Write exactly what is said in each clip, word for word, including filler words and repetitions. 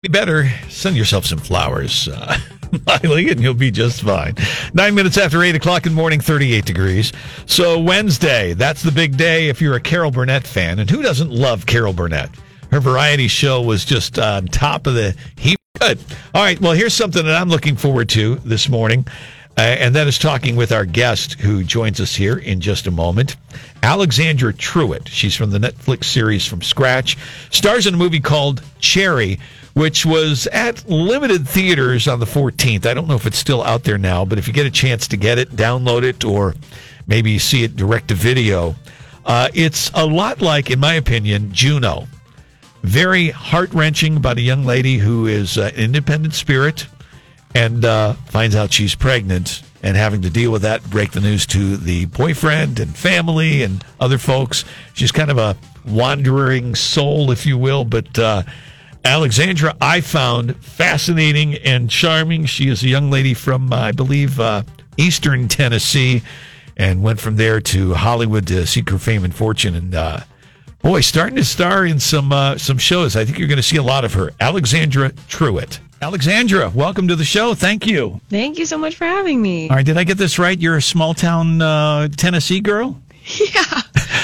You better send yourself some flowers, uh, Miley, and you'll be just fine. Nine minutes after eight o'clock in the morning, thirty-eight degrees. So Wednesday, that's the big day if you're a Carol Burnett fan. And who doesn't love Carol Burnett? Her variety show was just on top of the heap. Good. All right, well, here's something that I'm looking forward to this morning. Uh, and that is talking with our guest who joins us here in just a moment, Alexandra Truitt. She's from the Netflix series From Scratch. Stars in a movie called Cherry, which was at limited theaters on the fourteenth. I don't know if it's still out there now, but if you get a chance to get it, download it, or maybe see it direct to video. Uh, it's a lot like, in my opinion, Juno. Very heart-wrenching about a young lady who is uh, an independent spirit and uh, finds out she's pregnant and having to deal with that, break the news to the boyfriend and family and other folks. She's kind of a wandering soul, if you will. But uh, Alexandra, I found fascinating and charming. She is a young lady from, uh, I believe, uh, Eastern Tennessee, and went from there to Hollywood to seek her fame and fortune. And uh, boy, starting to star in some uh, some shows. I think you're going to see a lot of her. Alexandra Truitt. Alexandra, welcome to the show. Thank you. Thank you so much for having me. All right, did I get this right? You're a small-town uh, Tennessee girl? Yeah.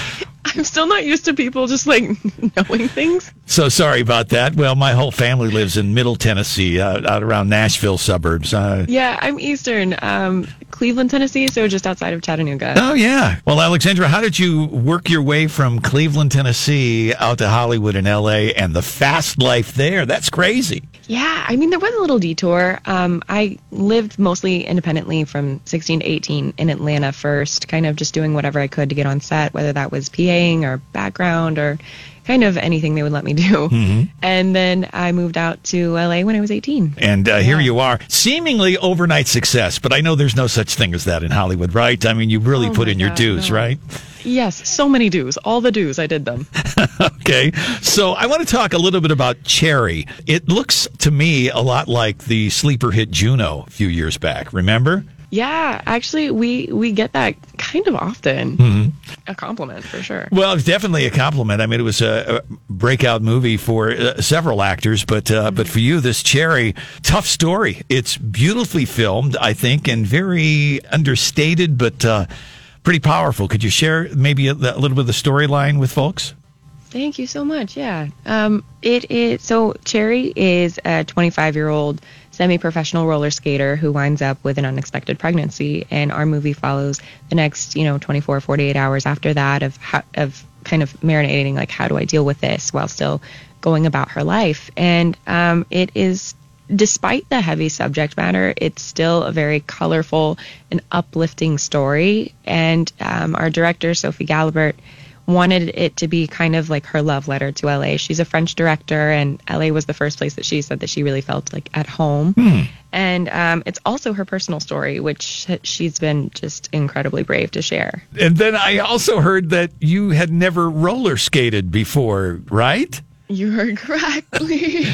I'm still not used to people just, like, knowing things. So sorry about that. Well, my whole family lives in Middle Tennessee, uh, out around Nashville suburbs. Uh, yeah, I'm Eastern, um, Cleveland, Tennessee, so just outside of Chattanooga. Oh, yeah. Well, Alexandra, how did you work your way from Cleveland, Tennessee, out to Hollywood and L A and the fast life there? That's crazy. Yeah, I mean, there was a little detour. Um, I lived mostly independently from sixteen to eighteen in Atlanta first, kind of just doing whatever I could to get on set, whether that was PAing or background or kind of anything they would let me do. Mm-hmm. And then I moved out to L A when I was eighteen. And uh, yeah. Here you are, seemingly overnight success, but I know there's no such thing as that in Hollywood, right? I mean, you really oh put in God, your dues, no. right? Yes, so many dues. All the dues, I did them. Okay, so I want to talk a little bit about Cherry. It looks to me a lot like the sleeper hit Juno a few years back, remember? Yeah, actually, we, we get that kind of often. Mm-hmm. A compliment, for sure. Well, it's definitely a compliment. I mean, it was a, a breakout movie for uh, several actors, but uh, mm-hmm. but for you, this Cherry, tough story. It's beautifully filmed, I think, and very understated, but uh, pretty powerful. Could you share maybe a, a little bit of the storyline with folks? Thank you so much. Yeah. Um, it is so Cherry is a twenty-five-year-old semi-professional roller skater who winds up with an unexpected pregnancy, and our movie follows the next, you know, twenty-four, forty-eight hours after that of how, of kind of marinating, like, how do I deal with this while still going about her life? And um, it is, despite the heavy subject matter, it's still a very colorful and uplifting story. And um, our director, Sophie Galibert, wanted it to be kind of like her love letter to L A. She's a French director, and L A was the first place that she said that she really felt like at home. Hmm. And um, it's also her personal story, which she's been just incredibly brave to share. And then I also heard that you had never roller skated before, right? You heard correctly.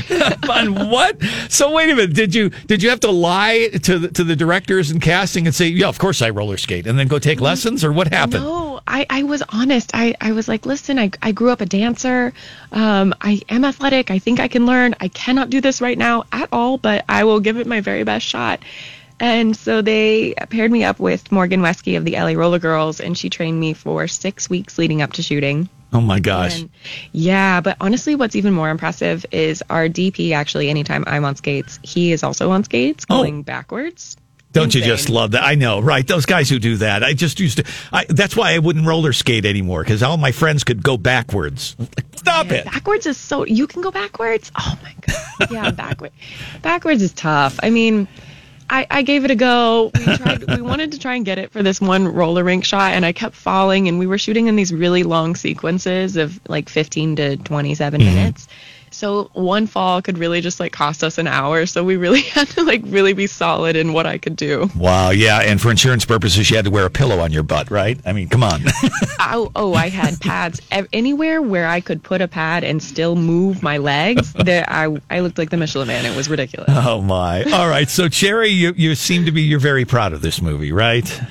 On what? So wait a minute. Did you did you have to lie to the, to the directors and casting and say, yeah, of course I roller skate, and then go take lessons, or what happened? No, I, I was honest. I, I was like, listen, I, I grew up a dancer. Um, I am athletic. I think I can learn. I cannot do this right now at all, but I will give it my very best shot. And so they paired me up with Morgan Wesky of the L A Roller Girls, and she trained me for six weeks leading up to shooting. Oh, my gosh. And, yeah, but honestly, what's even more impressive is our D P, actually, anytime I'm on skates, he is also on skates going oh. backwards. Don't Insane. You just love that? I know, right? Those guys who do that. I just used to, I, that's why I wouldn't roller skate anymore, because all my friends could go backwards. Stop yeah, it. Backwards is so, you can go backwards? Oh, my God. Yeah, backwards. Backwards is tough. I mean, I, I gave it a go. We tried. We wanted to try and get it for this one roller rink shot, and I kept falling, and we were shooting in these really long sequences of like fifteen to twenty-seven mm-hmm. minutes. So one fall could really just like cost us an hour. So we really had to like really be solid in what I could do. Wow. Yeah. And for insurance purposes, you had to wear a pillow on your butt, right? I mean, come on. oh, oh, I had pads anywhere where I could put a pad and still move my legs. There, I, I looked like the Michelin Man. It was ridiculous. Oh my. All right. So Cherry, you, you seem to be, you're very proud of this movie, right?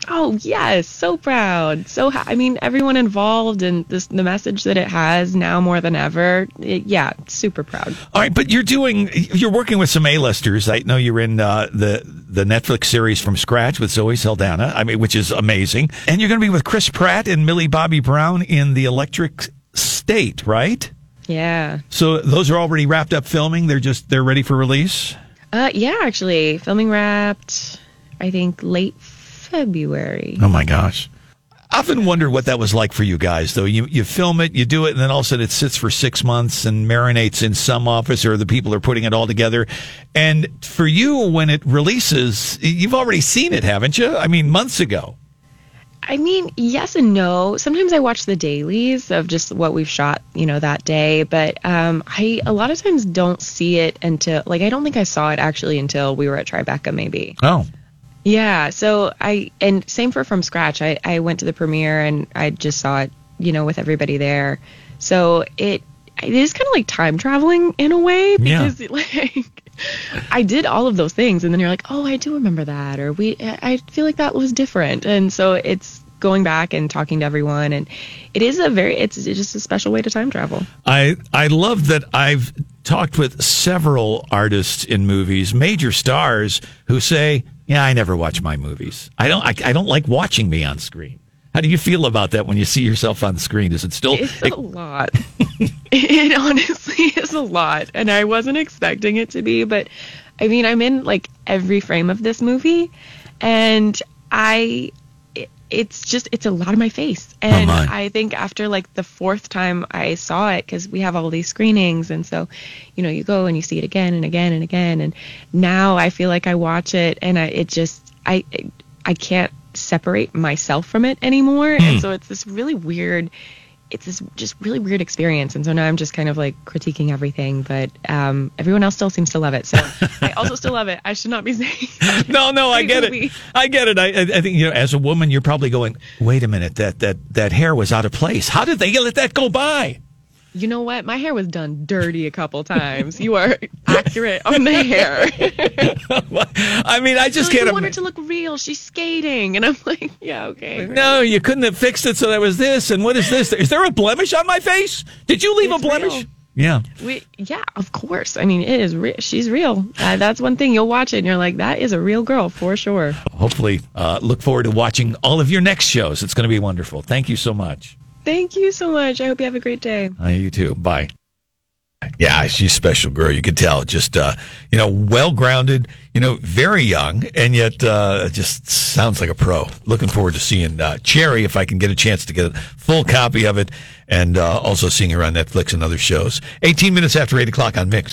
Oh, yes. So proud. So, ha- I mean, everyone involved and this, the message that it has now more than ever. It, yeah, super proud. All right, but you're doing, you're working with some A-listers. I know you're in uh, the the Netflix series From Scratch with Zoe Saldana, I mean, which is amazing. And you're going to be with Chris Pratt and Millie Bobby Brown in The Electric State, right? Yeah. So those are already wrapped up filming. They're just, they're ready for release? Uh, yeah, actually. Filming wrapped, I think, late February. Oh, my gosh. I often wonder what that was like for you guys, though. You you film it, you do it, and then all of a sudden it sits for six months and marinates in some office, or the people are putting it all together. And for you, when it releases, you've already seen it, haven't you? I mean, months ago. I mean, yes and no. Sometimes I watch the dailies of just what we've shot, you know, that day. But um, I a lot of times don't see it until, like, I don't think I saw it actually until we were at Tribeca, maybe. Oh. Yeah, so I, and same for From Scratch. I, I went to the premiere and I just saw it, you know, with everybody there. So it, it is kind of like time traveling in a way because Yeah. like I did all of those things and then you're like, oh, I do remember that, or we, I feel like that was different. And so it's going back and talking to everyone, and it is a very, it's, it's just a special way to time travel. I I love that I've talked with several artists in movies, major stars, who say, yeah, I never watch my movies. I don't I, I don't like watching me on screen. How do you feel about that when you see yourself on the screen? Is it still... It's a lot. It honestly is a lot. And I wasn't expecting it to be, but I mean, I'm in like every frame of this movie, and I... it's just, it's a lot of my face. And oh my. I think after like the fourth time I saw it, because we have all these screenings, and so, you know, you go and you see it again and again and again, and now I feel like I watch it and I, it just, I, I can't separate myself from it anymore. Hmm. And so it's this really weird, it's this just really weird experience. And so now I'm just kind of like critiquing everything, but um, everyone else still seems to love it. So I also still love it. I should not be saying. No, no, I get movie. it. I get it. I, I think, you know, as a woman, you're probably going, wait a minute, that, that, that hair was out of place. How did they let that go by? You know what? My hair was done dirty a couple times. You are accurate on the hair. I mean, I just like, can't. I want her to look real. She's skating, and I'm like, yeah, okay. No, you couldn't have fixed it so there was this, and what is this? Is there a blemish on my face? Did you leave It's a blemish? real. Yeah. We, yeah, of course. I mean, it is. Re- she's real. Uh, that's one thing. You'll watch it, and you're like, that is a real girl for sure. Hopefully, uh, look forward to watching all of your next shows. It's going to be wonderful. Thank you so much. Thank you so much. I hope you have a great day. Uh, you too. Bye. Yeah, she's a special girl. You can tell. Just, uh, you know, well-grounded, you know, very young, and yet uh, just sounds like a pro. Looking forward to seeing uh, Cherry, if I can get a chance to get a full copy of it, and uh, also seeing her on Netflix and other shows. eighteen minutes after eight o'clock on Mix.